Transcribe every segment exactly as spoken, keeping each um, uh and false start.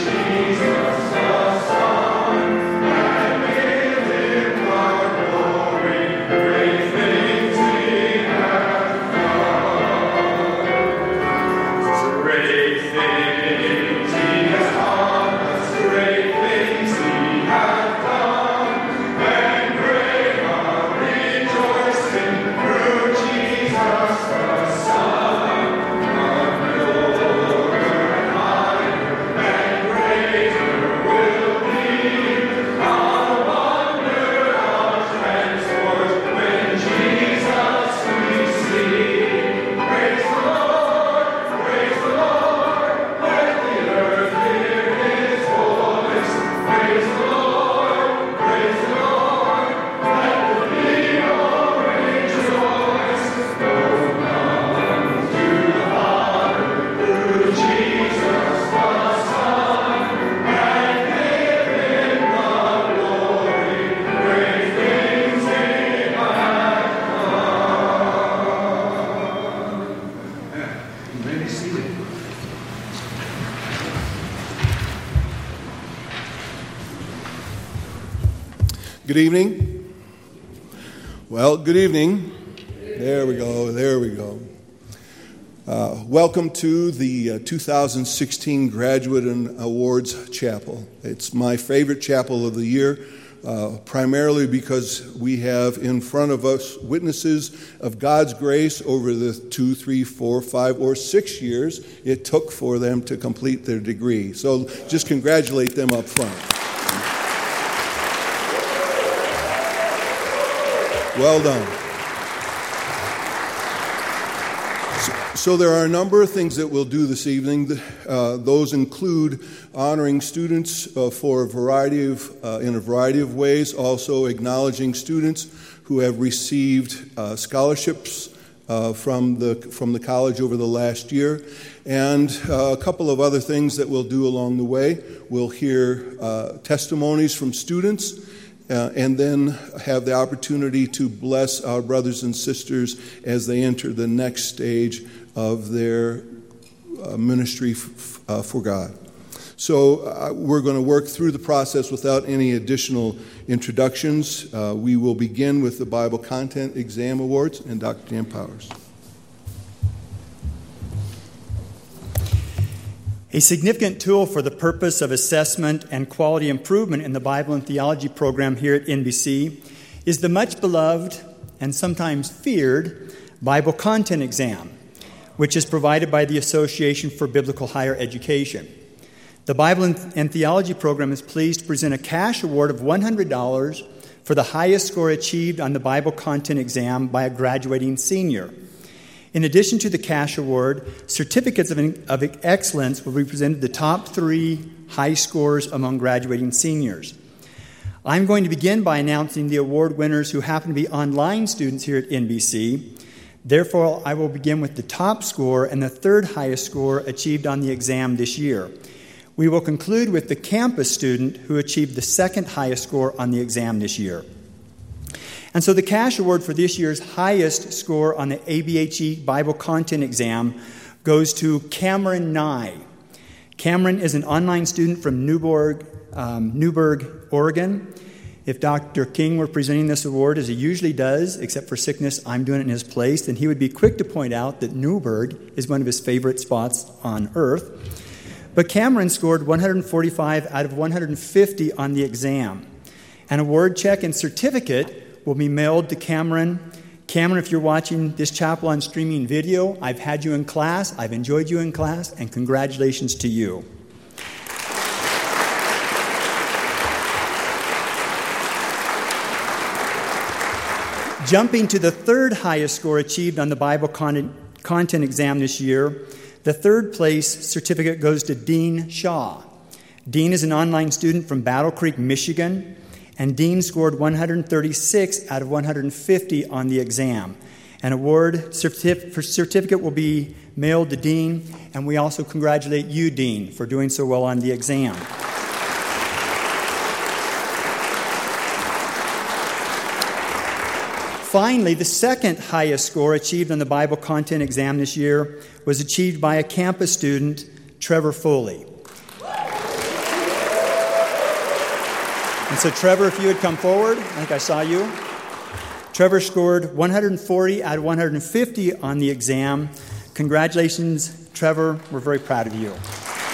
Good evening. Well, good evening. There we go. There we go. Uh, welcome to the uh, two thousand sixteen Graduate and Awards Chapel. It's my favorite chapel of the year, uh, primarily because we have in front of us witnesses of God's grace over the two, three, four, five, or six years it took for them to complete their degree. So just congratulate them up front. Well done. So, so there are a number of things that we'll do this evening. Uh, those include honoring students uh, for a variety of, uh, in a variety of ways, also acknowledging students who have received uh, scholarships uh, from the from the college over the last year, and uh, a couple of other things that we'll do along the way. We'll hear uh, testimonies from students. Uh, and then have the opportunity to bless our brothers and sisters as they enter the next stage of their uh, ministry f- uh, for God. So uh, we're going to work through the process without any additional introductions. Uh, we will begin with the Bible Content Exam Awards and Doctor Dan Powers. A significant tool for the purpose of assessment and quality improvement in the Bible and Theology program here at N B C is the much beloved and sometimes feared Bible Content Exam, which is provided by the Association for Biblical Higher Education. The Bible and Theology program is pleased to present a cash award of one hundred dollars for the highest score achieved on the Bible Content Exam by a graduating senior. In addition to the cash award, certificates of, of excellence will be presented to the top three high scores among graduating seniors. I'm going to begin by announcing the award winners who happen to be online students here at N B C. Therefore, I will begin with the top score and the third highest score achieved on the exam this year. We will conclude with the campus student who achieved the second highest score on the exam this year. And so the cash award for this year's highest score on the A B H E Bible Content Exam goes to Cameron Nye. Cameron is an online student from Newburgh, um, Newburgh, Oregon. If Doctor King were presenting this award, as he usually does, except for sickness, I'm doing it in his place, then he would be quick to point out that Newburgh is one of his favorite spots on earth. But Cameron scored one hundred forty-five out of one hundred fifty on the exam. An award check and certificate will be mailed to Cameron. Cameron, if you're watching this chapel on streaming video, I've had you in class, I've enjoyed you in class, and congratulations to you. Jumping to the third highest score achieved on the Bible content, content exam this year, the third place certificate goes to Dean Shaw. Dean is an online student from Battle Creek, Michigan. And Dean scored one hundred thirty-six out of one hundred fifty on the exam. An award certif- certificate will be mailed to Dean, and we also congratulate you, Dean, for doing so well on the exam. Finally, the second highest score achieved on the Bible Content Exam this year was achieved by a campus student, Trevor Foley. And so, Trevor, if you would come forward, I think I saw you. Trevor scored one hundred forty out of one hundred fifty on the exam. Congratulations, Trevor. We're very proud of you.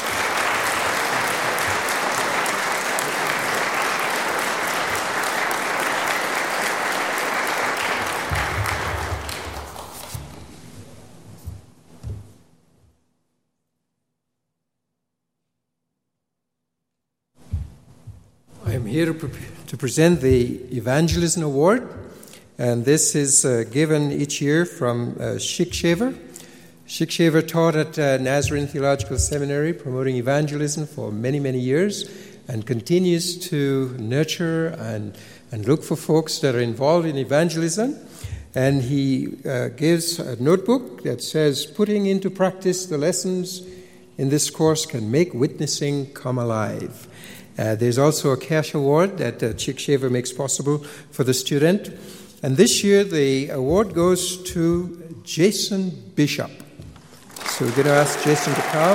I'm here to, pre- to present the Evangelism Award, and this is uh, given each year from uh, Schick Shaver. Schick Shaver taught at uh, Nazarene Theological Seminary, promoting evangelism for many, many years, and continues to nurture and, and look for folks that are involved in evangelism. And he uh, gives a notebook that says, "Putting into practice the lessons in this course can make witnessing come alive." Uh, there's also a cash award that uh, Schick Shaver makes possible for the student. And this year, the award goes to Jason Bishop. So we're going to ask Jason to come.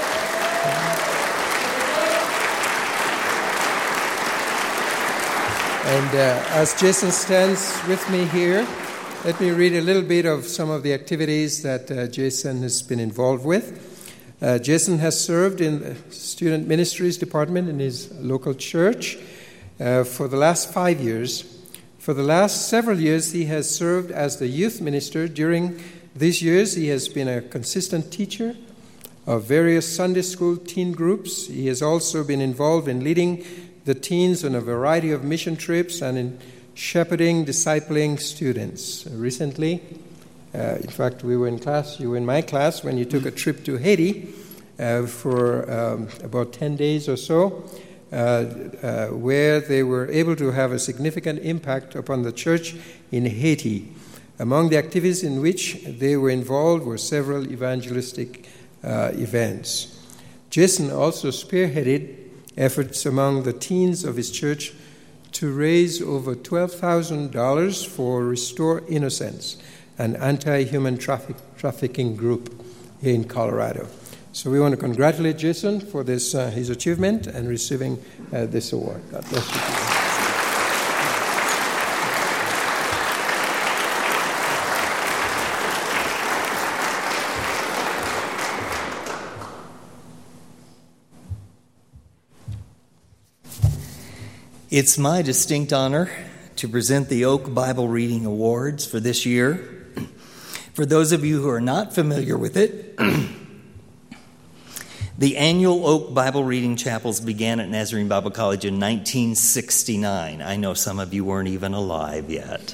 And uh, as Jason stands with me here, let me read a little bit of some of the activities that uh, Jason has been involved with. Uh, Jason has served in the Student Ministries Department in his local church uh, for the last five years. For the last several years, he has served as the youth minister. During these years, he has been a consistent teacher of various Sunday school teen groups. He has also been involved in leading the teens on a variety of mission trips and in shepherding, discipling students. Recently, Uh, in fact, we were in class, you were in my class, when you took a trip to Haiti uh, for um, about ten days or so, uh, uh, where they were able to have a significant impact upon the church in Haiti. Among the activities in which they were involved were several evangelistic uh, events. Jason also spearheaded efforts among the teens of his church to raise over twelve thousand dollars for Restore Innocence, an anti-human traffic, trafficking group here in Colorado. So we want to congratulate Jason for this uh, his achievement and receiving uh, this award. God bless you. It's my distinct honor to present the Oak Bible Reading Awards for this year. For those of you who are not familiar with it, the annual Oak Bible Reading Chapels began at Nazarene Bible College in nineteen sixty-nine. I know some of you weren't even alive yet.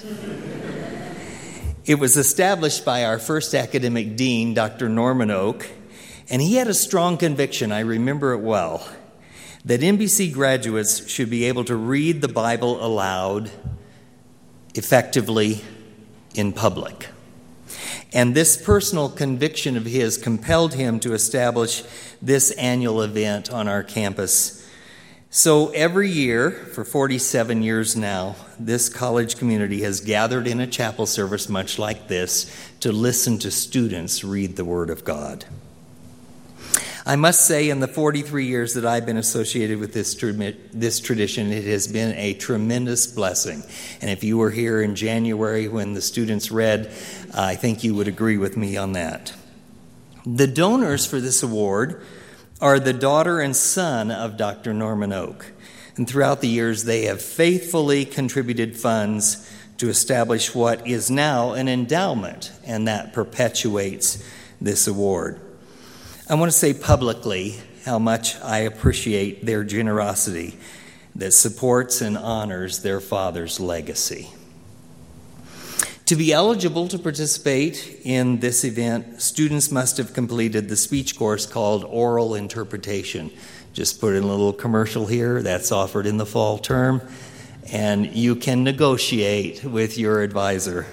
It was established by our first academic dean, Doctor Norman Oak, and he had a strong conviction, I remember it well, that N B C graduates should be able to read the Bible aloud effectively in public. And this personal conviction of his compelled him to establish this annual event on our campus. So every year, for forty-seven years now, this college community has gathered in a chapel service much like this to listen to students read the Word of God. I must say, in the forty-three years that I've been associated with this, this tradition, it has been a tremendous blessing. And if you were here in January when the students read, I think you would agree with me on that. The donors for this award are the daughter and son of Doctor Norman Oak. And throughout the years, they have faithfully contributed funds to establish what is now an endowment, and that perpetuates this award. I want to say publicly how much I appreciate their generosity that supports and honors their father's legacy. To be eligible to participate in this event, students must have completed the speech course called Oral Interpretation. Just put in a little commercial here. That's offered in the fall term, and you can negotiate with your advisor.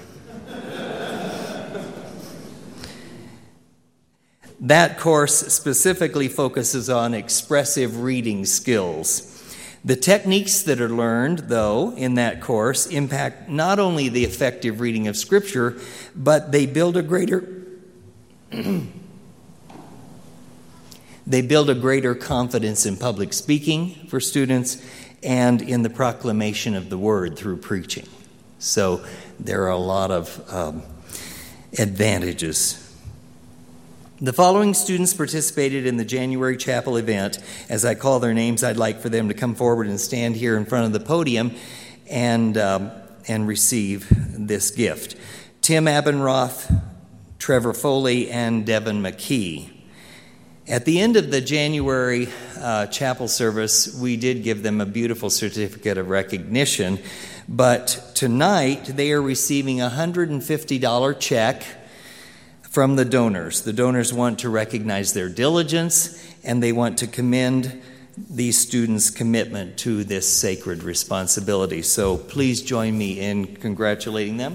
That course specifically focuses on expressive reading skills. The techniques that are learned, though, in that course impact not only the effective reading of Scripture, but they build a greater they build a greater confidence in public speaking for students and in the proclamation of the word through preaching. So there are a lot of um, advantages. The following students participated in the January chapel event. As I call their names, I'd like for them to come forward and stand here in front of the podium and um, and receive this gift. Tim Abendroth, Trevor Foley, and Devin McKee. At the end of the January uh, chapel service, we did give them a beautiful certificate of recognition, but tonight they are receiving a one hundred fifty dollars check from the donors. The donors want to recognize their diligence, and they want to commend these students' commitment to this sacred responsibility. So please join me in congratulating them.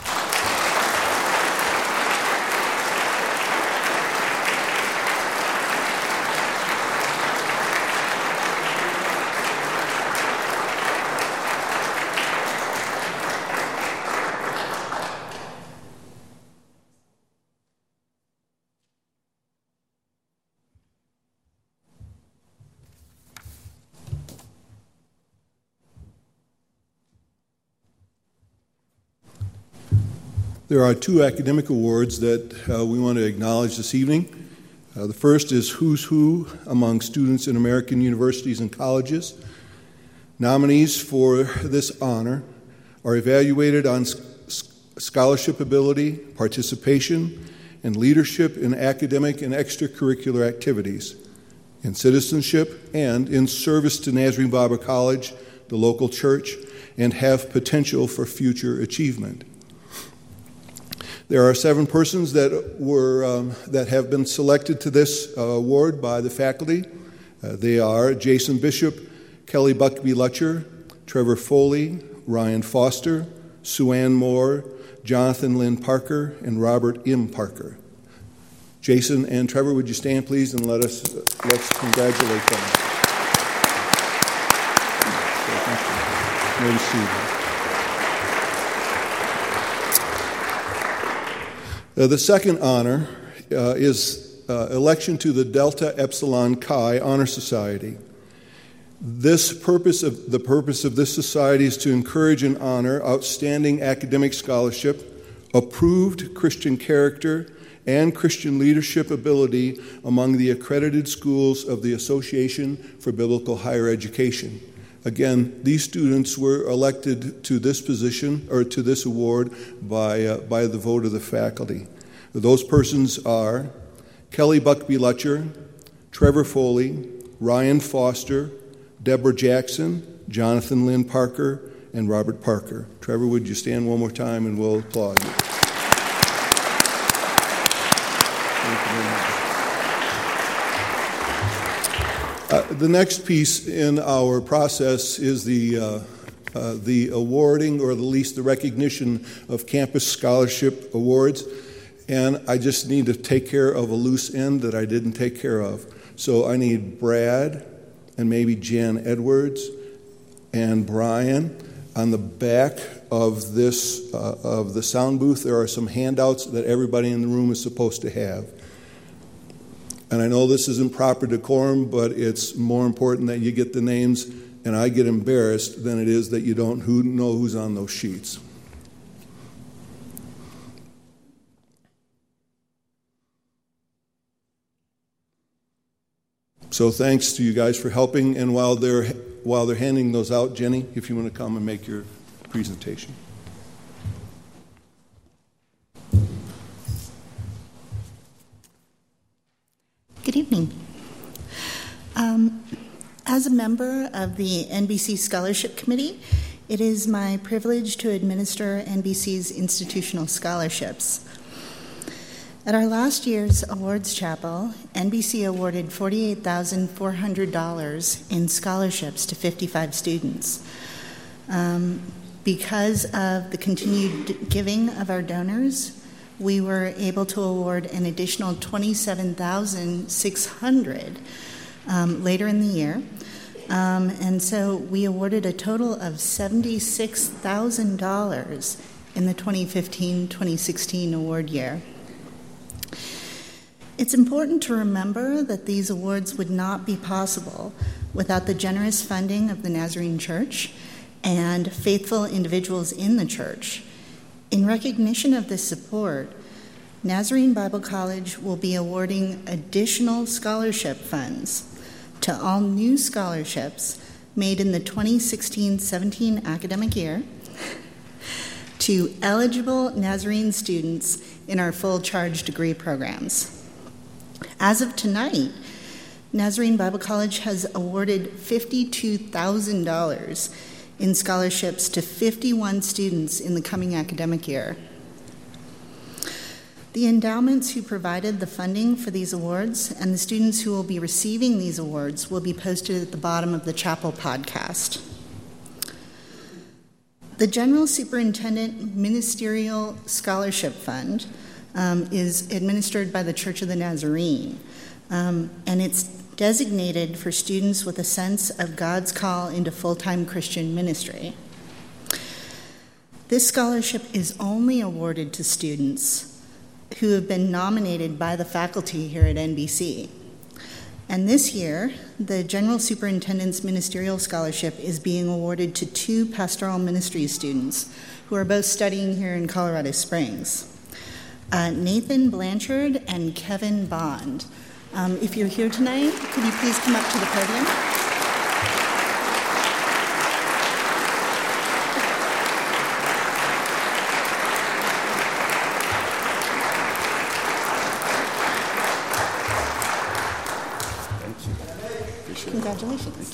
There are two academic awards that uh, we want to acknowledge this evening. Uh, the first is Who's Who among students in American universities and colleges. Nominees for this honor are evaluated on scholarship ability, participation, and leadership in academic and extracurricular activities, in citizenship, and in service to Nazarene Bible College, the local church, and have potential for future achievement. There are seven persons that were um, that have been selected to this uh, award by the faculty. Uh, they are Jason Bishop, Kelly Buckby-Lutcher, Trevor Foley, Ryan Foster, Sue Ann Moore, Jonathan Lynn Parker, and Robert M. Parker. Jason and Trevor, would you stand, please, and let us uh, let's congratulate them. May we see them. Uh, the second honor uh, is uh, election to the Delta Epsilon Chi Honor Society. This purpose of the purpose of this society is to encourage and honor outstanding academic scholarship, approved Christian character, and Christian leadership ability among the accredited schools of the Association for Biblical Higher Education. Again, these students were elected to this position or to this award by uh, by the vote of the faculty. Those persons are Kelly Buckby-Lutcher, Trevor Foley, Ryan Foster, Deborah Jackson, Jonathan Lynn Parker, and Robert Parker. Trevor, would you stand one more time and we'll applaud you. Thank you very much. Uh, the next piece in our process is the uh, uh, the awarding, or at least the recognition of campus scholarship awards. And I just need to take care of a loose end that I didn't take care of. So I need Brad and maybe Jan Edwards and Brian. On the back of this uh, of the sound booth, there are some handouts that everybody in the room is supposed to have. And I know this isn't proper decorum, but it's more important that you get the names, and I get embarrassed, than it is that you don't who know who's on those sheets. So thanks to you guys for helping, and while they're while they're handing those out, Jenny, if you want to come and make your presentation. Good evening. Um, as a member of the N B C Scholarship Committee, it is my privilege to administer N B C's institutional scholarships. At our last year's awards chapel, N B C awarded forty-eight thousand four hundred dollars in scholarships to fifty-five students. Um, because of the continued giving of our donors, we were able to award an additional twenty-seven thousand six hundred dollars um, later in the year. Um, and so we awarded a total of seventy-six thousand dollars in the twenty fifteen twenty sixteen award year. It's important to remember that these awards would not be possible without the generous funding of the Nazarene Church and faithful individuals in the church. In recognition of this support, Nazarene Bible College will be awarding additional scholarship funds to all new scholarships made in the twenty sixteen seventeen academic year to eligible Nazarene students in our full charge degree programs. As of tonight, Nazarene Bible College has awarded fifty-two thousand dollars in scholarships to fifty-one students in the coming academic year. The endowments who provided the funding for these awards and the students who will be receiving these awards will be posted at the bottom of the Chapel podcast. The General Superintendent Ministerial Scholarship Fund um, is administered by the Church of the Nazarene, um, and it's designated for students with a sense of God's call into full-time Christian ministry. This scholarship is only awarded to students who have been nominated by the faculty here at N B C. And this year, the General Superintendent's Ministerial Scholarship is being awarded to two pastoral ministry students who are both studying here in Colorado Springs, uh, Nathan Blanchard and Kevin Bond. Um, if you're here tonight, could you please come up to the podium? Congratulations. Thank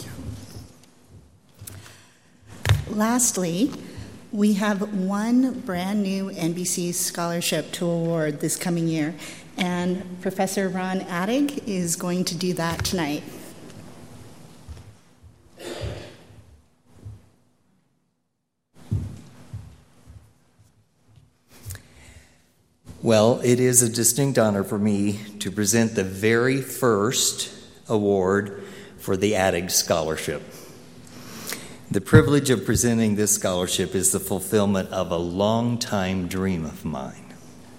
you. Lastly, we have one brand new N B C scholarship to award this coming year, and Professor Ron Attig is going to do that tonight. Well, it is a distinct honor for me to present the very first award for the Attig Scholarship. The privilege of presenting this scholarship is the fulfillment of a long-time dream of mine.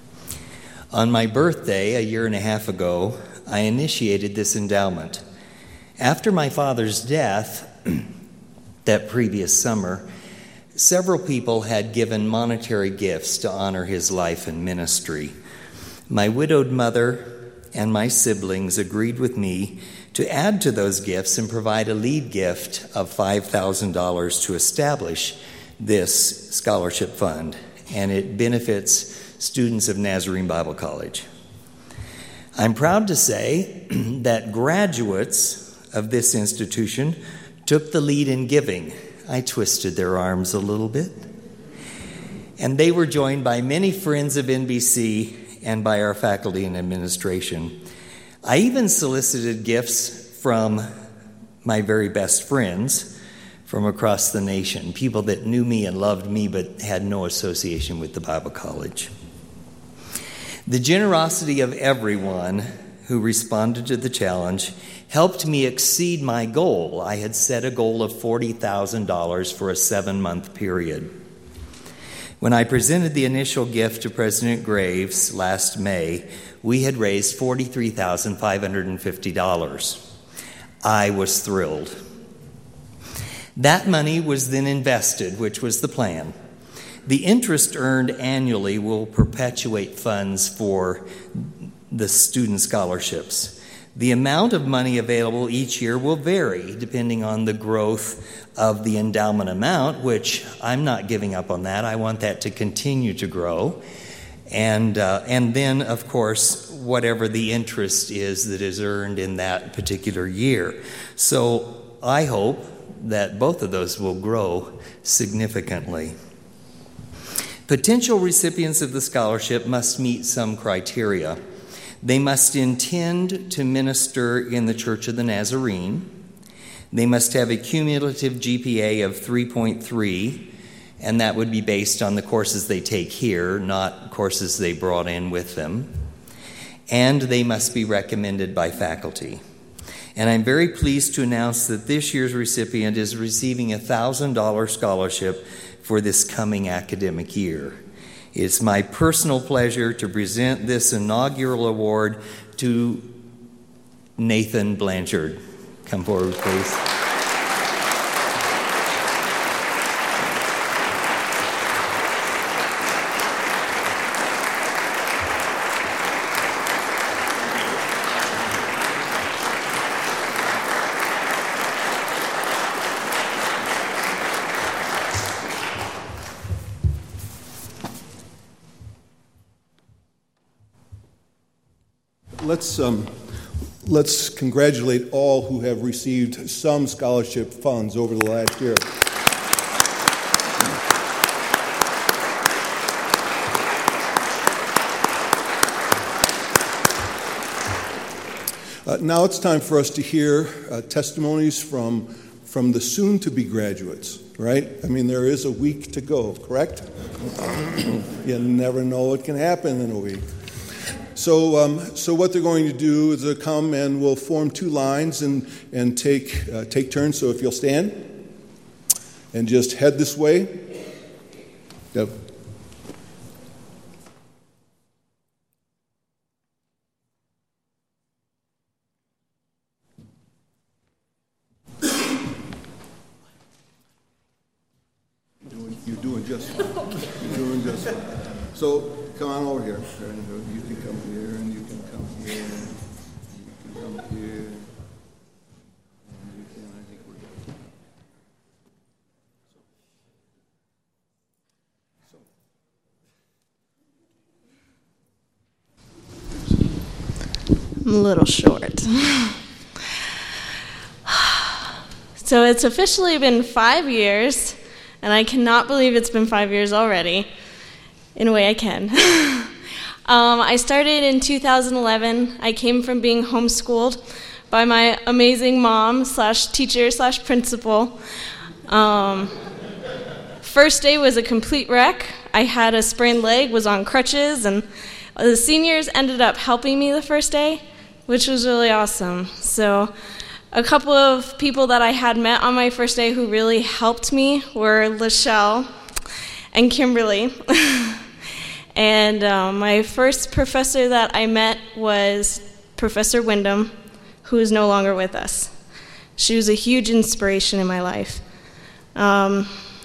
On my birthday, a year and a half ago, I initiated this endowment. After my father's death that previous summer, several people had given monetary gifts to honor his life and ministry. My widowed mother and my siblings agreed with me to add to those gifts and provide a lead gift of five thousand dollars to establish this scholarship fund, and it benefits students of Nazarene Bible College. I'm proud to say that graduates of this institution took the lead in giving. I twisted their arms a little bit. And they were joined by many friends of N B C and by our faculty and administration. I even solicited gifts from my very best friends from across the nation, people that knew me and loved me but had no association with the Bible College. The generosity of everyone who responded to the challenge helped me exceed my goal. I had set a goal of forty thousand dollars for a seven-month period. When I presented the initial gift to President Graves last May, we had raised forty-three thousand five hundred fifty dollars. I was thrilled. That money was then invested, which was the plan. The interest earned annually will perpetuate funds for the student scholarships. The amount of money available each year will vary depending on the growth of the endowment amount, which I'm not giving up on that. I want that to continue to grow. And uh, and then, of course, whatever the interest is that is earned in that particular year. So I hope that both of those will grow significantly. Potential recipients of the scholarship must meet some criteria. They must intend to minister in the Church of the Nazarene. They must have a cumulative G P A of three point three, and that would be based on the courses they take here, not courses they brought in with them. And they must be recommended by faculty. And I'm very pleased to announce that this year's recipient is receiving a one thousand dollars scholarship for this coming academic year. It's my personal pleasure to present this inaugural award to Nathan Blanchard. Come forward, please. let's um, let's congratulate all who have received some scholarship funds over the last year. Uh, now it's time for us to hear uh, testimonies from from the soon-to-be graduates, right? I mean, there is a week to go, correct? You never know what can happen in a week. So, um, so what they're going to do is they'll come and we'll form two lines and and take uh, take turns. So if you'll stand and just head this way. Yep. You're doing just fine. You're doing just fine. So come on over here. You can come here, and you can come here. You can come here. And you can. I think we're good. I'm a little short. So it's officially been five years. And I cannot believe it's been five years already. In a way, I can. um, I started in two thousand eleven. I came from being homeschooled by my amazing mom slash teacher slash principal. Um, first day was a complete wreck. I had a sprained leg, was on crutches, and the seniors ended up helping me the first day, which was really awesome. So a couple of people that I had met on my first day who really helped me were Lachelle and Kimberly. And um, my first professor that I met was Professor Wyndham, who is no longer with us. She was a huge inspiration in my life. Um,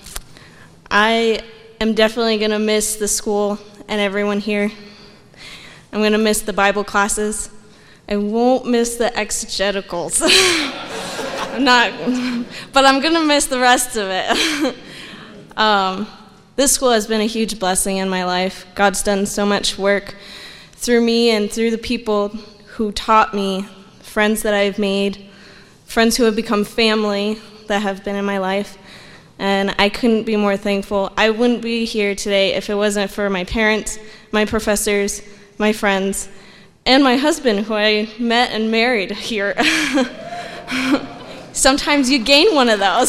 I am definitely going to miss the school and everyone here. I'm going to miss the Bible classes. I won't miss the exegeticals. I'm not, but I'm going to miss the rest of it. um, this school has been a huge blessing in my life. God's done so much work through me and through the people who taught me, friends that I've made, friends who have become family that have been in my life. And I couldn't be more thankful. I wouldn't be here today if it wasn't for my parents, my professors, my friends, and my husband, who I met and married here. Sometimes you gain one of those.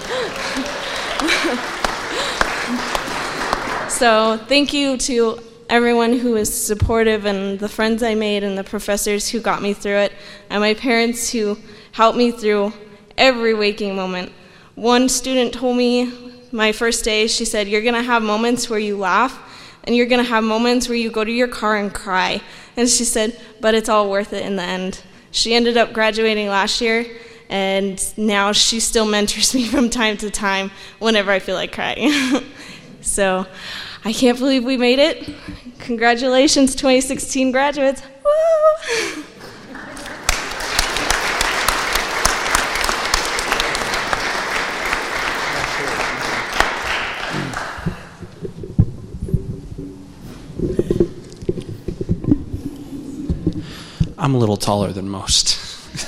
So thank you to everyone who was supportive, and the friends I made, and the professors who got me through it, and my parents who helped me through every waking moment. One student told me my first day, she said, "You're going to have moments where you laugh, and you're going to have moments where you go to your car and cry." And she said, "But it's all worth it in the end." She ended up graduating last year, and now she still mentors me from time to time whenever I feel like crying. So I can't believe we made it. Congratulations, twenty sixteen graduates. Woo! I'm a little taller than most.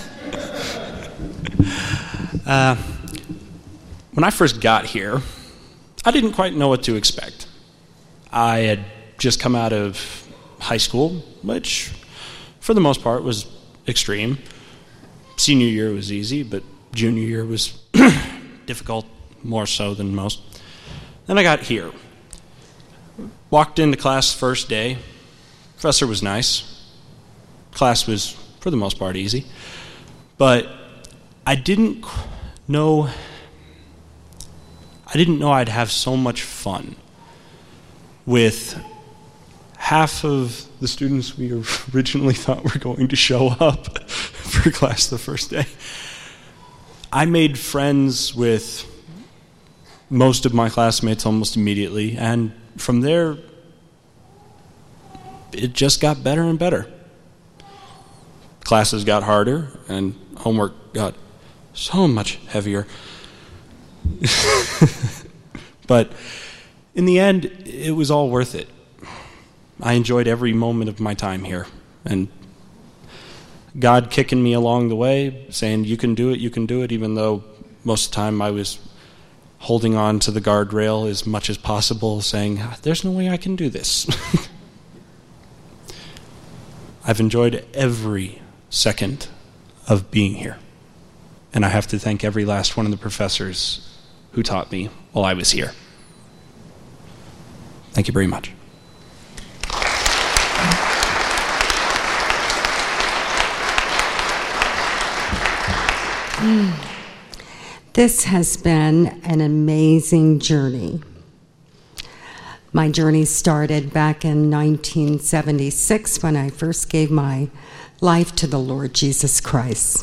uh, when I first got here, I didn't quite know what to expect. I had just come out of high school, which for the most part was extreme. Senior year was easy, but junior year was difficult, more so than most. Then I got here. Walked into class first day. Professor was nice. Class was, for the most part, easy. But I didn't know, I didn't know I'd have so much fun with half of the students we originally thought were going to show up for class the first day. I made friends with most of my classmates almost immediately, and from there, it just got better and better. Classes got harder, and homework got so much heavier. But in the end, it was all worth it. I enjoyed every moment of my time here, and God kicking me along the way, saying, you can do it, you can do it, even though most of the time I was holding on to the guardrail as much as possible, saying, there's no way I can do this. I've enjoyed every second of being here. And I have to thank every last one of the professors who taught me while I was here. Thank you very much. This has been an amazing journey. My journey started back in nineteen seventy-six when I first gave my life to the Lord Jesus Christ.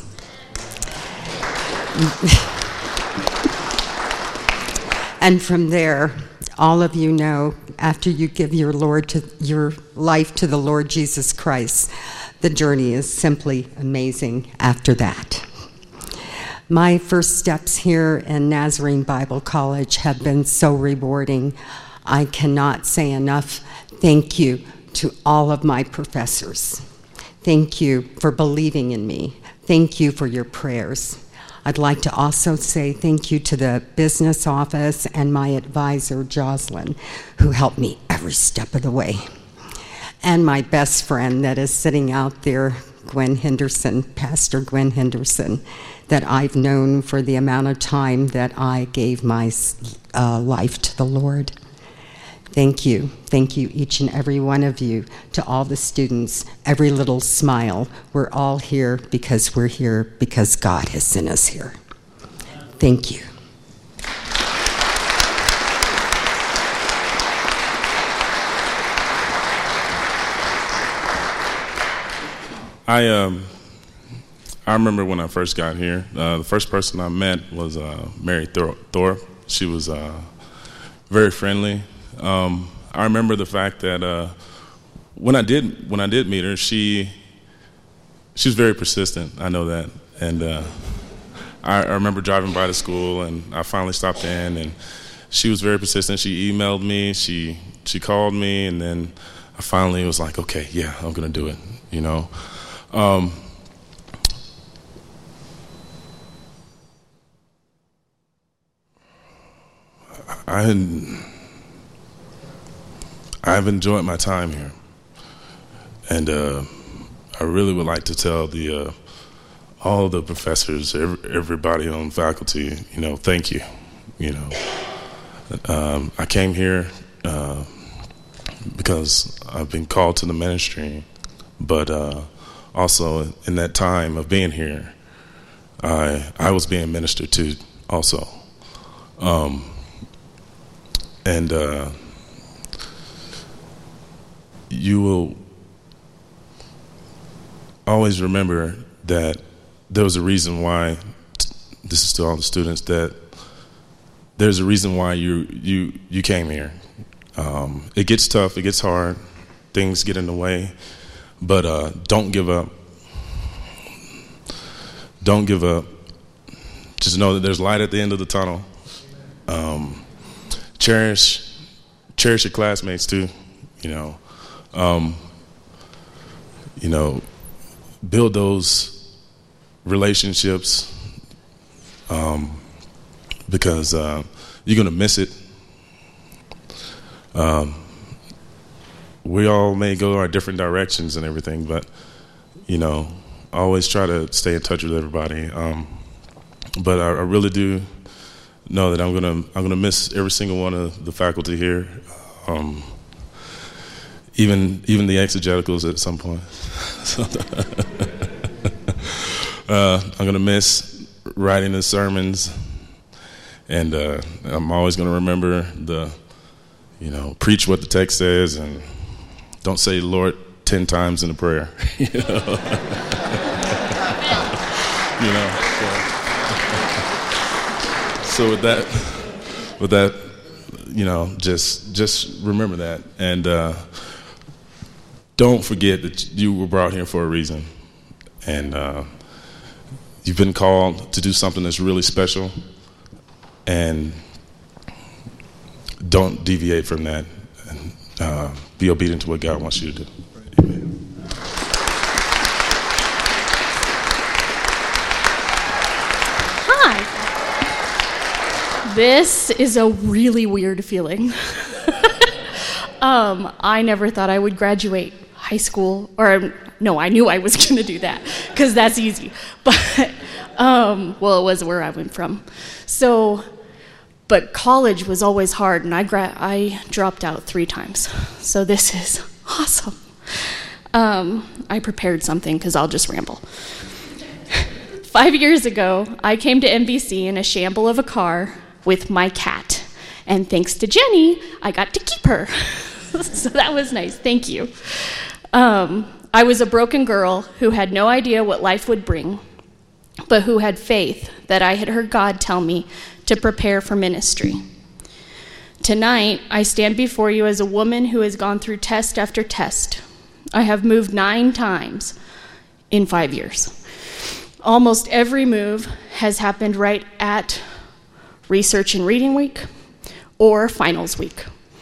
And from there, all of you know, after you give your Lord to your life to the Lord Jesus Christ, the journey is simply amazing after that. My first steps here in Nazarene Bible College have been so rewarding. I cannot say enough thank you to all of my professors. Thank you for believing in me. Thank you for your prayers. I'd like to also say thank you to the business office and my advisor, Jocelyn, who helped me every step of the way. And my best friend that is sitting out there, Gwen Henderson, Pastor Gwen Henderson, that I've known for the amount of time that I gave my uh, life to the Lord. Thank you. Thank you, each and every one of you, to all the students, every little smile. We're all here because we're here because God has sent us here. Thank you. I um, I remember when I first got here, uh, the first person I met was uh, Mary Thor- Thorpe. She was uh, very friendly. Um, I remember the fact that uh, when I did when I did meet her, she she was very persistent. I know that, and uh, I, I remember driving by the school, and I finally stopped in, and she was very persistent. She emailed me, she she called me, and then I finally was like, okay, yeah, I'm gonna do it. You know. Um, I I've enjoyed my time here, and uh, I really would like to tell the uh, all the professors, every, everybody on faculty, you know, thank you. You know, um, I came here uh, because I've been called to the ministry, but. Uh, Also, in that time of being here, I I was being ministered to also, um, and uh, you will always remember that there was a reason why. This is to all the students, that there's a reason why you you you came here. Um, it gets tough, it gets hard, things get in the way. But uh, don't give up. Don't give up. Just know that there's light at the end of the tunnel. Um, cherish, cherish your classmates too. You know, um, you know, build those relationships um, because uh, you're gonna miss it. Um, We all may go our different directions and everything, but, you know, I always try to stay in touch with everybody. Um, but I, I really do know that I'm gonna I'm gonna miss every single one of the faculty here, um, even even the exegeticals at some point. so, uh, I'm gonna miss writing the sermons, and uh, I'm always gonna remember the, you know, preach what the text says and. Don't say Lord ten times in a prayer. you know. you know. So, so with that, with that, you know, just just remember that, and uh, don't forget that you were brought here for a reason, and uh, you've been called to do something that's really special, and don't deviate from that. And, uh, be obedient to what God wants you to do. Amen. This is a really weird feeling. um, I never thought I would graduate high school, or no, I knew I was going to do that, because that's easy. But, um, well, it was where I went from. So, but college was always hard, and I, gra- I dropped out three times. So this is awesome. Um, I prepared something, because I'll just ramble. Five years ago, I came to N B C in a shamble of a car with my cat. And thanks to Jenny, I got to keep her. So that was nice. Thank you. Um, I was a broken girl who had no idea what life would bring, but who had faith that I had heard God tell me to prepare for ministry. Tonight, I stand before you as a woman who has gone through test after test. I have moved nine times in five years. Almost every move has happened right at Research and Reading Week or Finals Week.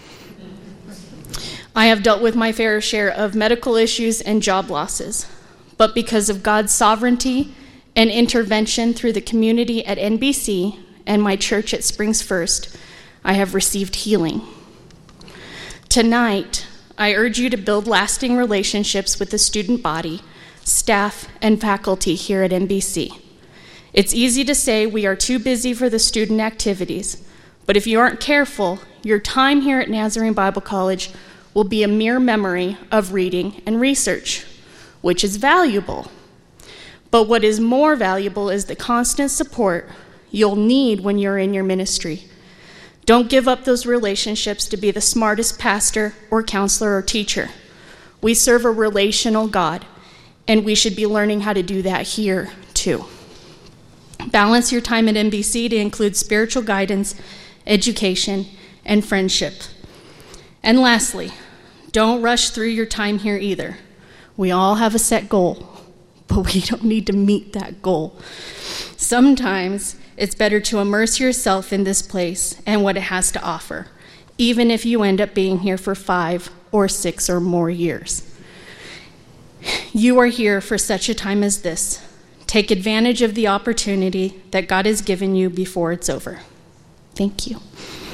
I have dealt with my fair share of medical issues and job losses, but because of God's sovereignty and intervention through the community at N B C and my church at Springs First, I have received healing. Tonight, I urge you to build lasting relationships with the student body, staff, and faculty here at N B C. It's easy to say we are too busy for the student activities, but if you aren't careful, your time here at Nazarene Bible College will be a mere memory of reading and research, which is valuable. But what is more valuable is the constant support you'll need when you're in your ministry. Don't give up those relationships to be the smartest pastor or counselor or teacher. We serve a relational God, and we should be learning how to do that here, too. Balance your time at N B C to include spiritual guidance, education, and friendship. And lastly, don't rush through your time here either. We all have a set goal, but we don't need to meet that goal. Sometimes it's better to immerse yourself in this place and what it has to offer, even if you end up being here for five or six or more years. You are here for such a time as this. Take advantage of the opportunity that God has given you before it's over. Thank you.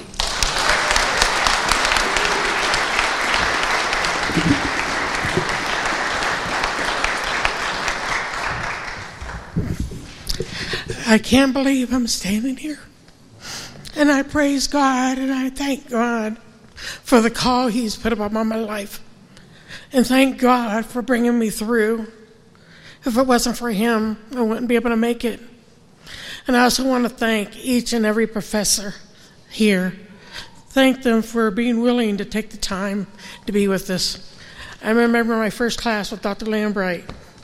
I can't believe I'm standing here. And I praise God and I thank God for the call He's put upon my life. And thank God for bringing me through. If it wasn't for Him, I wouldn't be able to make it. And I also want to thank each and every professor here. Thank them for being willing to take the time to be with us. I remember my first class with Doctor Lambright.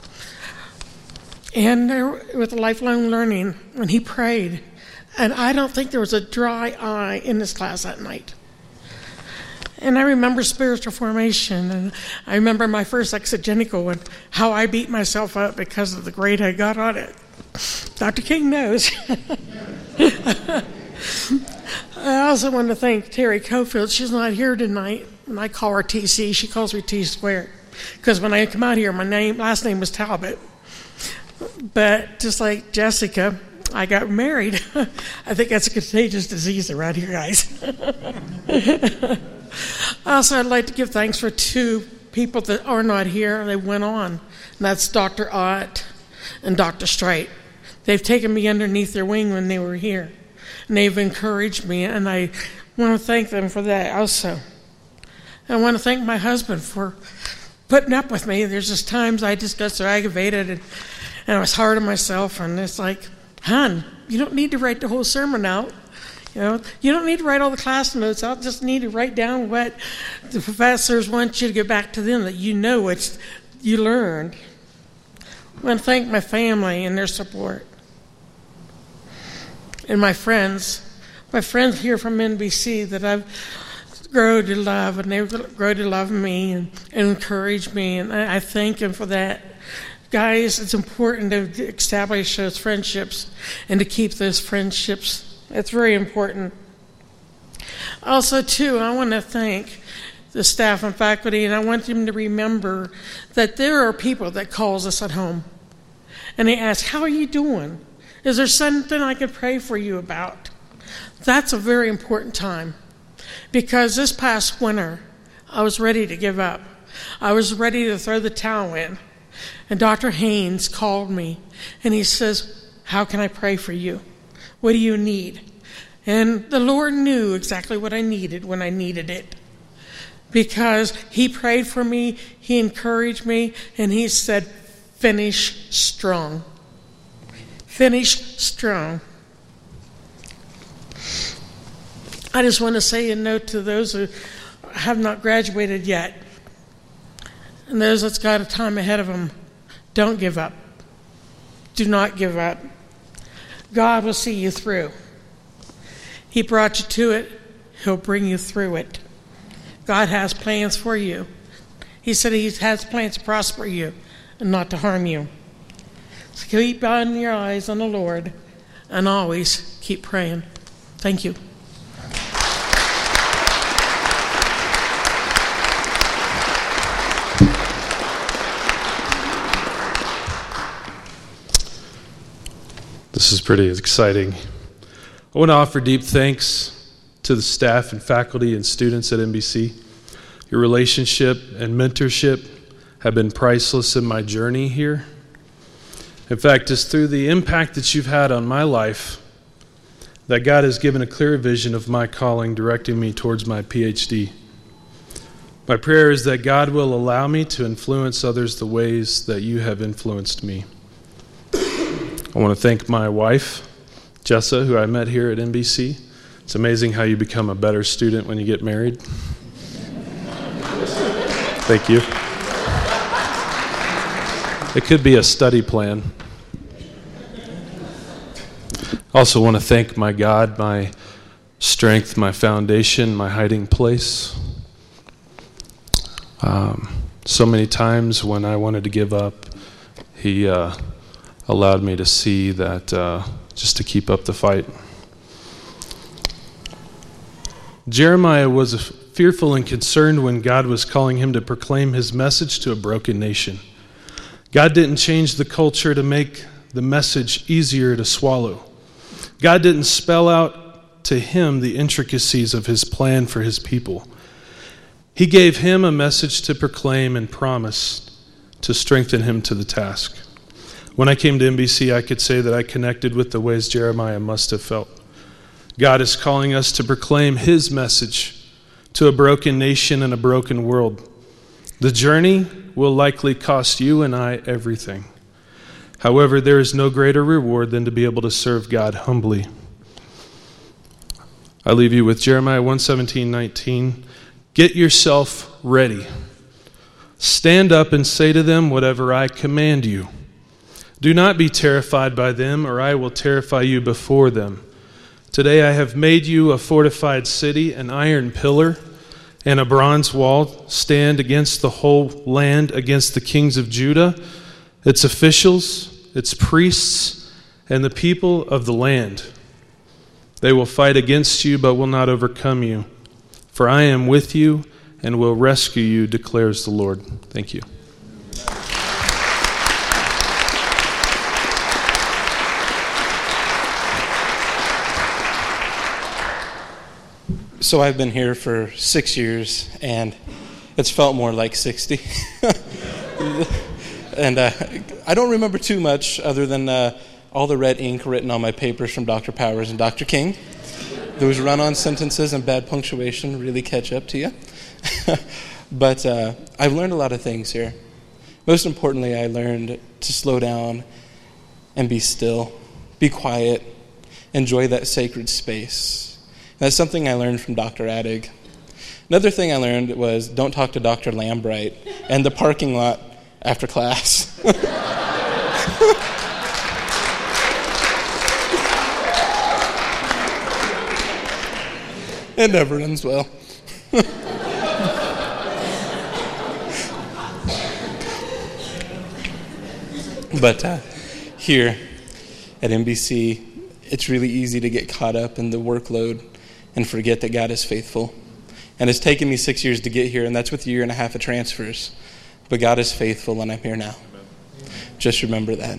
And there, with lifelong learning, when he prayed, and I don't think there was a dry eye in this class that night. And I remember spiritual formation, and I remember my first exegetical and how I beat myself up because of the grade I got on it. Doctor King knows. I also want to thank Terry Cofield. She's not here tonight. When I call her T C, she calls me T squared. Because when I come out here, my name, last name was Talbot. But just like Jessica, I got married. I think that's a contagious disease around here, guys. Also, I'd like to give thanks for two people that are not here. They went on. And that's Doctor Ott and Doctor Strite. They've taken me underneath their wing when they were here. And they've encouraged me, and I want to thank them for that also. And I want to thank my husband for putting up with me. There's just times I just got so aggravated, and, and I was hard on myself, and it's like, hon, you don't need to write the whole sermon out. You know, you don't need to write all the class notes out. Just need to write down what the professors want you to get back to them, that you know what you learned. I want to thank my family and their support. And my friends, my friends here from N B C that I've grown to love, and they've grown to love me and, and encourage me, and I, I thank them for that. Guys, it's important to establish those friendships and to keep those friendships. It's very important. Also, too, I want to thank the staff and faculty, and I want them to remember that there are people that calls us at home, and they ask, how are you doing? Is there something I could pray for you about? That's a very important time, because this past winter, I was ready to give up. I was ready to throw the towel in. And Doctor Haynes called me, and he says, how can I pray for you? What do you need? And the Lord knew exactly what I needed when I needed it, because he prayed for me, he encouraged me, and he said, finish strong. Finish strong. I just want to say a note to those who have not graduated yet, and those that's got a time ahead of them. Don't give up. Do not give up. God will see you through. He brought you to it. He'll bring you through it. God has plans for you. He said he has plans to prosper you and not to harm you. So keep on your eyes on the Lord and always keep praying. Thank you. This is pretty exciting. I want to offer deep thanks to the staff and faculty and students at N B C. Your relationship and mentorship have been priceless in my journey here. In fact, it's through the impact that you've had on my life that God has given a clear vision of my calling, directing me towards my P H D. My prayer is that God will allow me to influence others the ways that you have influenced me. I want to thank my wife, Jessa, who I met here at N B C. It's amazing how you become a better student when you get married. Thank you. It could be a study plan. I also want to thank my God, my strength, my foundation, my hiding place. Um, so many times when I wanted to give up, he uh, allowed me to see that uh, just to keep up the fight. Jeremiah was fearful and concerned when God was calling him to proclaim his message to a broken nation. God didn't change the culture to make the message easier to swallow. God didn't spell out to him the intricacies of his plan for his people. He gave him a message to proclaim and promised to strengthen him to the task. When I came to N B C, I could say that I connected with the ways Jeremiah must have felt. God is calling us to proclaim his message to a broken nation and a broken world. The journey will likely cost you and I everything. However, there is no greater reward than to be able to serve God humbly. I leave you with Jeremiah one seventeen, nineteen. Get yourself ready. Stand up and say to them whatever I command you. Do not be terrified by them, or I will terrify you before them. Today I have made you a fortified city, an iron pillar, and a bronze wall. Stand against the whole land, against the kings of Judah, its officials, its priests, and the people of the land. They will fight against you, but will not overcome you. For I am with you and will rescue you, declares the Lord. Thank you. So I've been here for six years, and it's felt more like sixty. And uh, I don't remember too much other than uh, all the red ink written on my papers from Doctor Powers and Doctor King. Those run-on sentences and bad punctuation really catch up to you. But uh, I've learned a lot of things here. Most importantly, I learned to slow down and be still, be quiet, enjoy that sacred space. That's something I learned from Doctor Addig. Another thing I learned was don't talk to Doctor Lambright and the parking lot after class. It never ends well. But uh, here at N B C, it's really easy to get caught up in the workload and forget that God is faithful. And it's taken me six years to get here, and that's with a year and a half of transfers. But God is faithful, and I'm here now. Just remember that.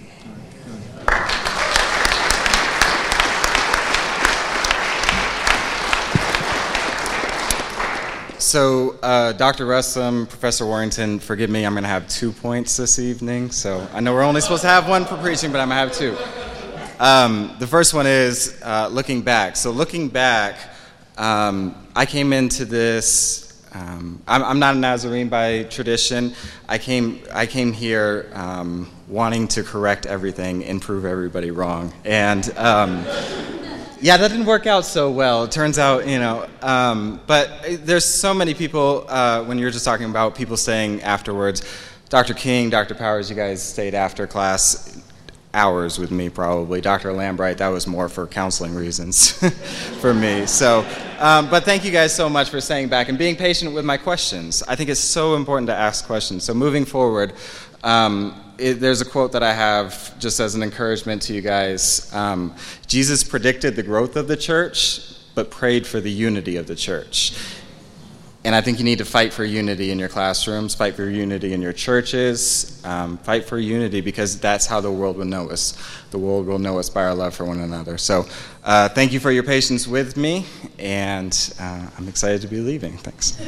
So, uh, Doctor Russum, Professor Warrington, forgive me, I'm going to have two points this evening. So, I know we're only supposed to have one for preaching, but I'm going to have two. Um, the first one is uh, looking back. So, looking back, um, I came into this, um, I'm, I'm not a Nazarene by tradition. I came, I came here um, wanting to correct everything and prove everybody wrong. And... Um, Yeah, that didn't work out so well. It turns out, you know, um, but there's so many people, uh, when you're just talking about people staying afterwards, Doctor King, Doctor Powers, you guys stayed after class hours with me probably. Doctor Lambright, that was more for counseling reasons for me. So, um, but thank you guys so much for staying back and being patient with my questions. I think it's so important to ask questions. So moving forward, um, It, there's a quote that I have just as an encouragement to you guys. Um, Jesus predicted the growth of the church, but prayed for the unity of the church. And I think you need to fight for unity in your classrooms, fight for unity in your churches, um, fight for unity because that's how the world will know us. The world will know us by our love for one another. So uh, thank you for your patience with me, and uh, I'm excited to be leaving. Thanks.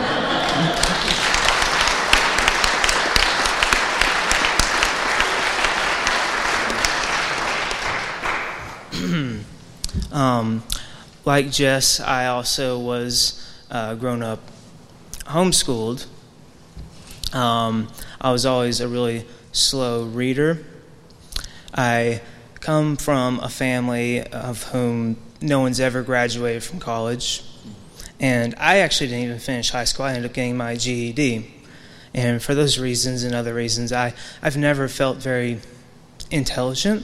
um, like Jess, I also was uh, grown up homeschooled. Um, I was always a really slow reader. I come from a family of whom no one's ever graduated from college, and I actually didn't even finish high school. I ended up getting my G E D, and for those reasons and other reasons, I, I've never felt very intelligent.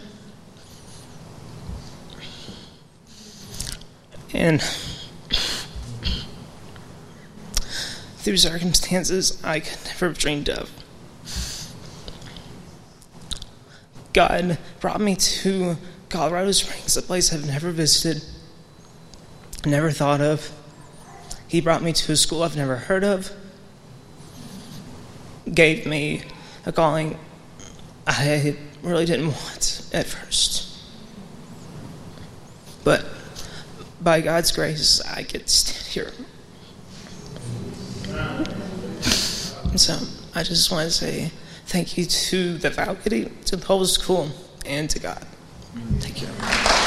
And through circumstances I could never have dreamed of, God brought me to Colorado Springs, a place I've never visited, never thought of. He brought me to a school I've never heard of, gave me a calling I really didn't want at first. But by God's grace, I get to stand here. And so I just want to say thank you to the faculty, to the whole school, and to God. Thank you.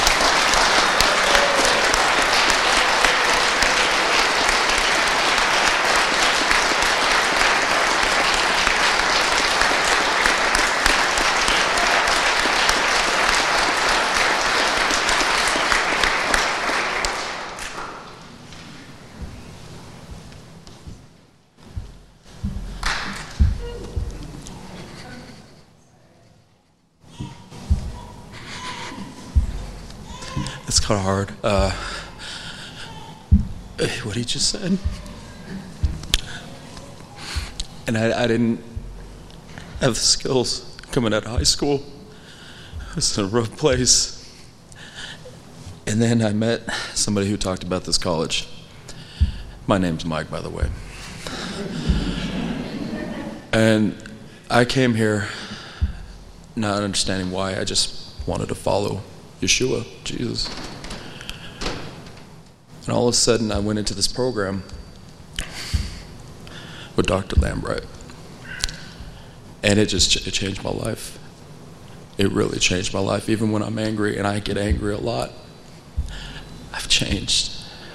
It's kind of hard. Uh, what he just said. And I, I didn't have the skills coming out of high school. It was in a rough place. And then I met somebody who talked about this college. My name's Mike, by the way. And I came here not understanding why. I just wanted to follow Yeshua, Jesus. And all of a sudden, I went into this program with Doctor Lambright. And it just it changed my life. It really changed my life. Even when I'm angry, and I get angry a lot, I've changed.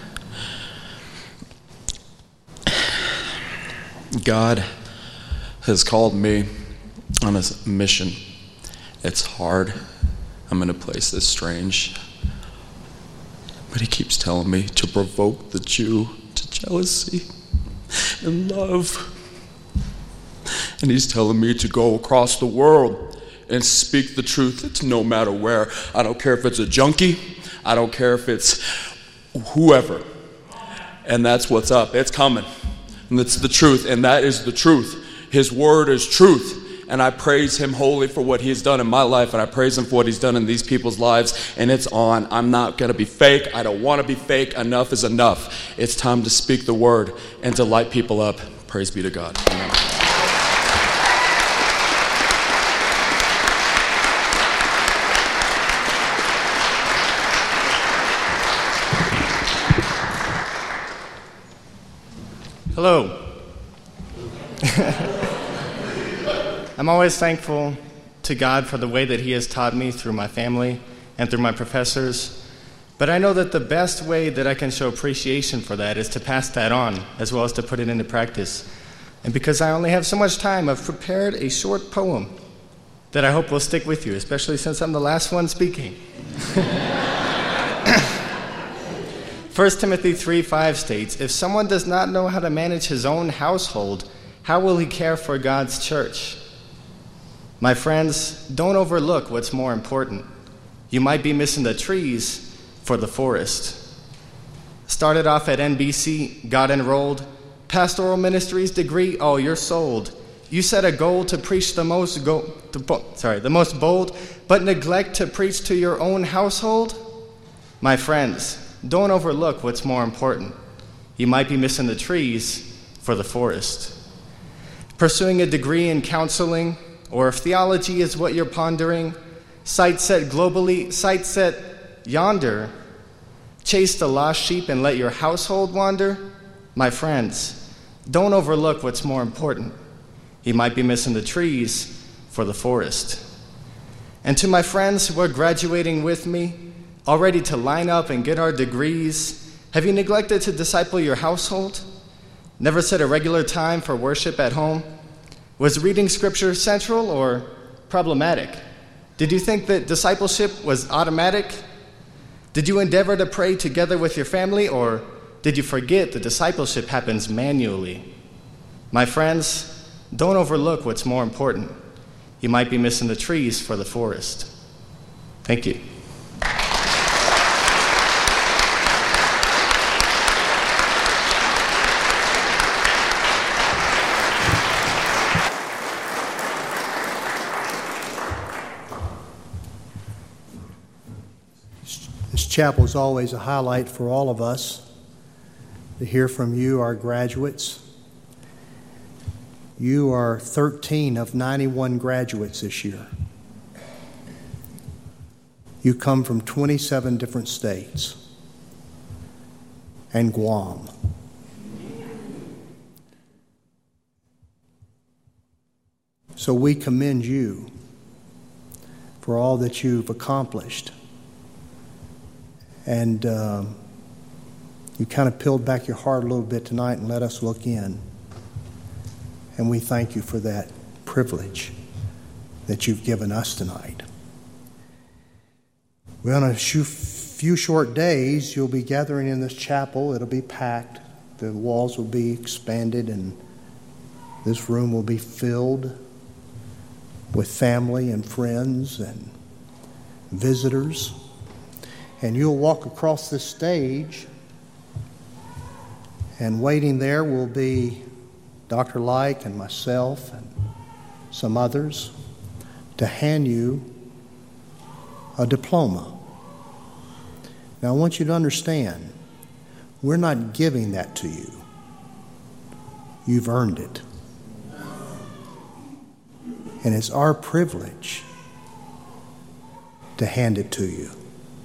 God has called me on a mission. It's hard. I'm in a place that's strange. But he keeps telling me to provoke the Jew to jealousy and love. And he's telling me to go across the world and speak the truth. It's no matter where. I don't care if it's a junkie. I don't care if it's whoever. And that's what's up. It's coming. And it's the truth. And that is the truth. His word is truth. And I praise him wholly for what he's done in my life, and I praise him for what he's done in these people's lives, and it's on. I'm not going to be fake. I don't want to be fake. Enough is enough. It's time to speak the word and to light people up. Praise be to God. Amen. Hello. I'm always thankful to God for the way that He has taught me through my family and through my professors. But I know that the best way that I can show appreciation for that is to pass that on, as well as to put it into practice. And because I only have so much time, I've prepared a short poem that I hope will stick with you, especially since I'm the last one speaking. First Timothy three five states, "If someone does not know how to manage his own household, how will he care for God's church?" My friends, don't overlook what's more important. You might be missing the trees for the forest. Started off at N B C, got enrolled, pastoral ministries degree, oh, you're sold. You set a goal to preach the most go, to, sorry, the most bold, but neglect to preach to your own household? My friends, don't overlook what's more important. You might be missing the trees for the forest. Pursuing a degree in counseling, or if theology is what you're pondering, sight set globally, sight set yonder, chase the lost sheep and let your household wander? My friends, don't overlook what's more important. You might be missing the trees for the forest. And to my friends who are graduating with me, all ready to line up and get our degrees, have you neglected to disciple your household? Never set a regular time for worship at home? Was reading scripture central or problematic? Did you think that discipleship was automatic? Did you endeavor to pray together with your family, or did you forget that discipleship happens manually? My friends, don't overlook what's more important. You might be missing the trees for the forest. Thank you. This chapel is always a highlight for all of us to hear from you, our graduates. You are thirteen of ninety-one graduates this year. You come from twenty-seven different states and Guam. So we commend you for all that you've accomplished. And um, you kind of peeled back your heart a little bit tonight and let us look in. And we thank you for that privilege that you've given us tonight. Well, in a few short days, you'll be gathering in this chapel. It'll be packed. The walls will be expanded, and this room will be filled with family and friends and visitors. And you'll walk across this stage, and waiting there will be Doctor Like and myself and some others to hand you a diploma. Now, I want you to understand, we're not giving that to you. You've earned it. And it's our privilege to hand it to you.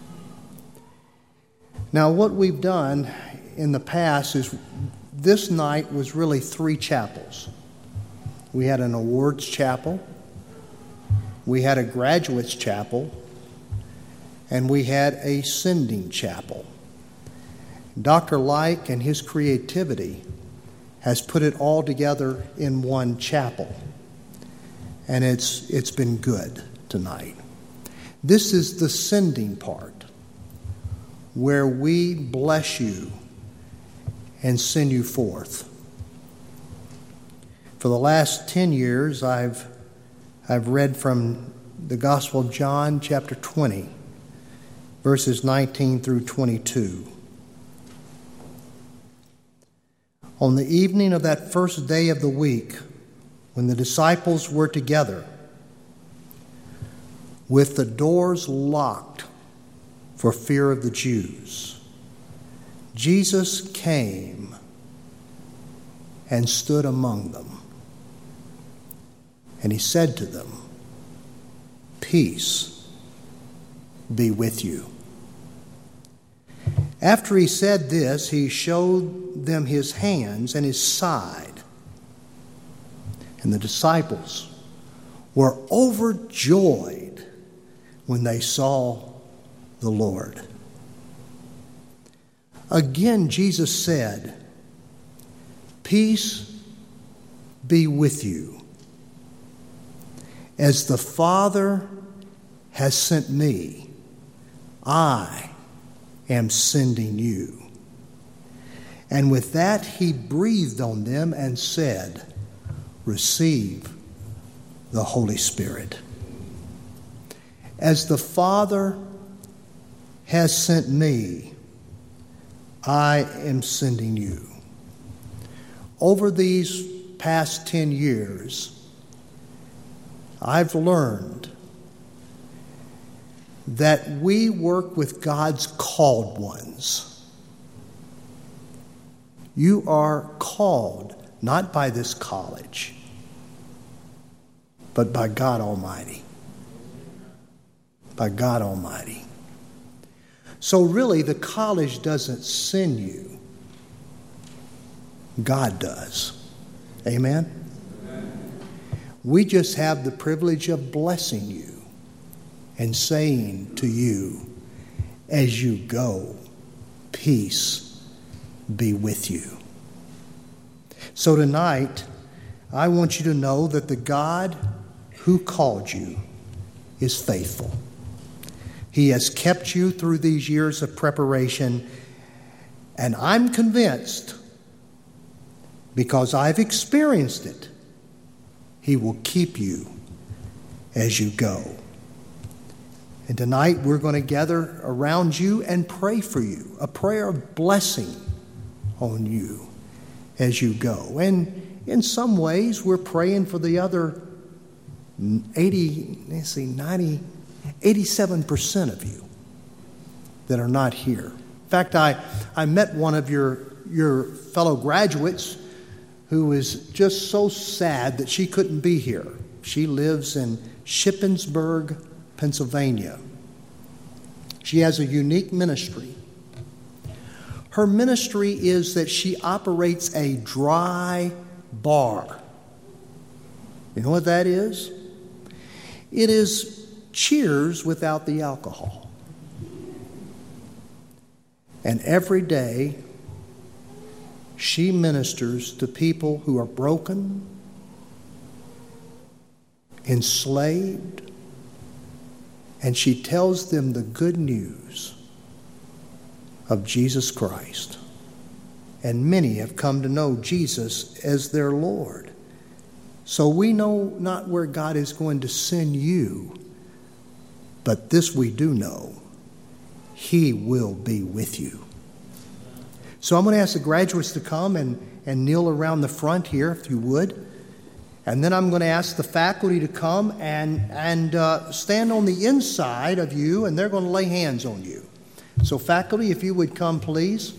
Now, what we've done in the past is this night was really three chapels. We had an awards chapel, we had a graduates chapel, and we had a sending chapel. Doctor Like and his creativity has put it all together in one chapel, and it's it's been good tonight. This is the sending part, where we bless you and send you forth. For the last ten years, I've, I've read from the Gospel of John, chapter twenty, verses nineteen through twenty-two. On the evening of that first day of the week, when the disciples were together, with the doors locked for fear of the Jews, Jesus came and stood among them. And he said to them, "Peace be with you." After he said this, he showed them his hands and his side. And the disciples were overjoyed when they saw the Lord. Again, Jesus said, "Peace be with you. As the Father has sent me, I am sending you." And with that, he breathed on them and said, "Receive the Holy Spirit. As the Father has sent me, I am sending you." Over these past ten years, I've learned that we work with God's called ones. You are called not by this college, but by God Almighty. By God Almighty. So really, the college doesn't send you. God does. Amen? We just have the privilege of blessing you and saying to you, as you go, peace be with you. So tonight, I want you to know that the God who called you is faithful. He has kept you through these years of preparation, and I'm convinced, because I've experienced it, He will keep you as you go. And tonight we're going to gather around you and pray for you, a prayer of blessing on you as you go. And in some ways, we're praying for the other eighty, let's see, ninety, eighty-seven percent of you that are not here. In fact, I, I met one of your, your fellow graduates who was just so sad that she couldn't be here. She lives in Shippensburg, Pennsylvania. She has a unique ministry. Her ministry is that she operates a dry bar. You know what that is? It is cheers without the alcohol. And every day, she ministers to people who are broken, enslaved, and she tells them the good news of Jesus Christ. And many have come to know Jesus as their Lord. So we know not where God is going to send you, but this we do know: He will be with you. So I'm going to ask the graduates to come and, and kneel around the front here, if you would. And then I'm going to ask the faculty to come and, and uh, stand on the inside of you, and they're going to lay hands on you. So faculty, if you would come, please.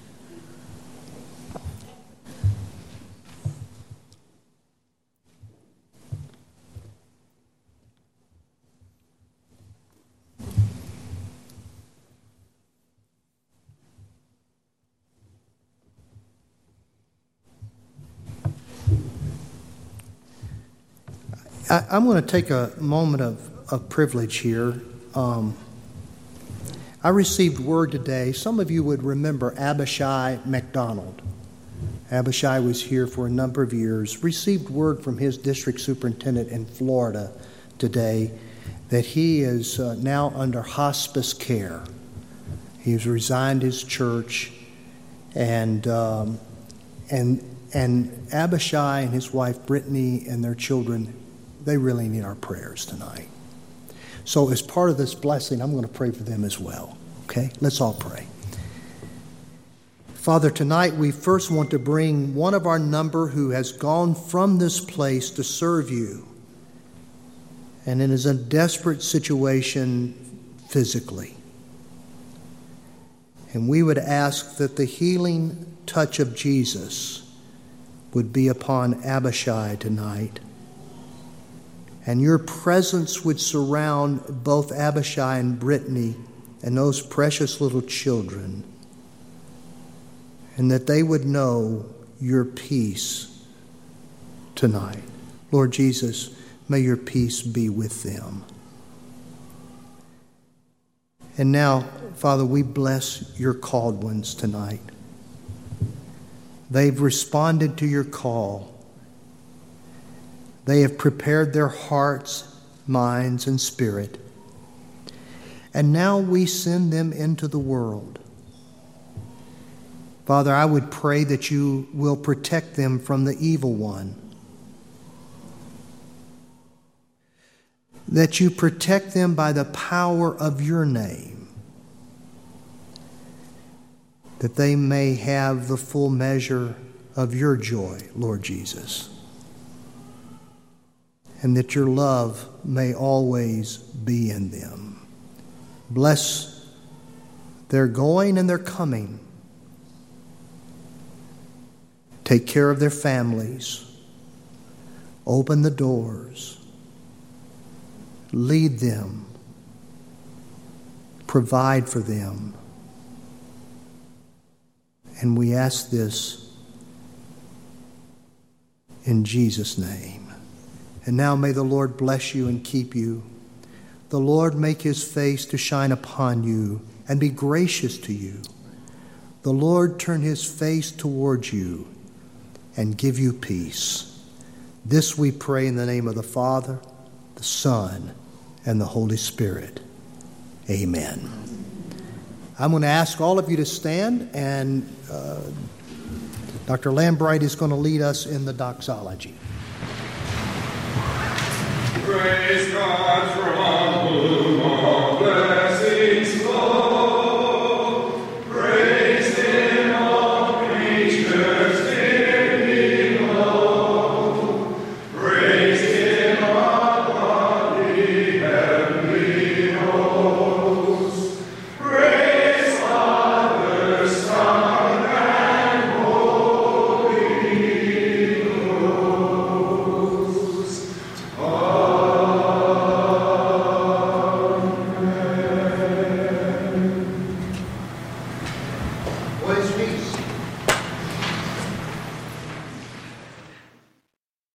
I, I'm going to take a moment of, of privilege here. Um, I received word today. Some of you would remember Abishai McDonald. Abishai was here for a number of years. Received word from his district superintendent in Florida today that he is uh, now under hospice care. He's resigned his church, and um, and and Abishai and his wife Brittany and their children, they really need our prayers tonight. So as part of this blessing, I'm going to pray for them as well. Okay? Let's all pray. Father, tonight we first want to bring one of our number who has gone from this place to serve you and is in a desperate situation physically. And we would ask that the healing touch of Jesus would be upon Abishai tonight. And your presence would surround both Abishai and Brittany and those precious little children and that they would know your peace tonight. Lord Jesus, may your peace be with them. And now, Father, we bless your called ones tonight. They've responded to your call. They have prepared their hearts, minds, and spirit. And now we send them into the world. Father, I would pray that you will protect them from the evil one. That you protect them by the power of your name. That they may have the full measure of your joy, Lord Jesus. And that your love may always be in them. Bless their going and their coming. Take care of their families. Open the doors. Lead them. Provide for them. And we ask this in Jesus' name. And now may the Lord bless you and keep you. The Lord make his face to shine upon you and be gracious to you. The Lord turn his face towards you and give you peace. This we pray in the name of the Father, the Son, and the Holy Spirit. Amen. I'm going to ask all of you to stand, and uh, Doctor Lambright is going to lead us in the doxology. Praise God from whom all blessings flow. Praise him, all creatures dear below. Praise him, all body heavenly hosts. Praise Father, Son, and Holy Ghost. Boys, peace.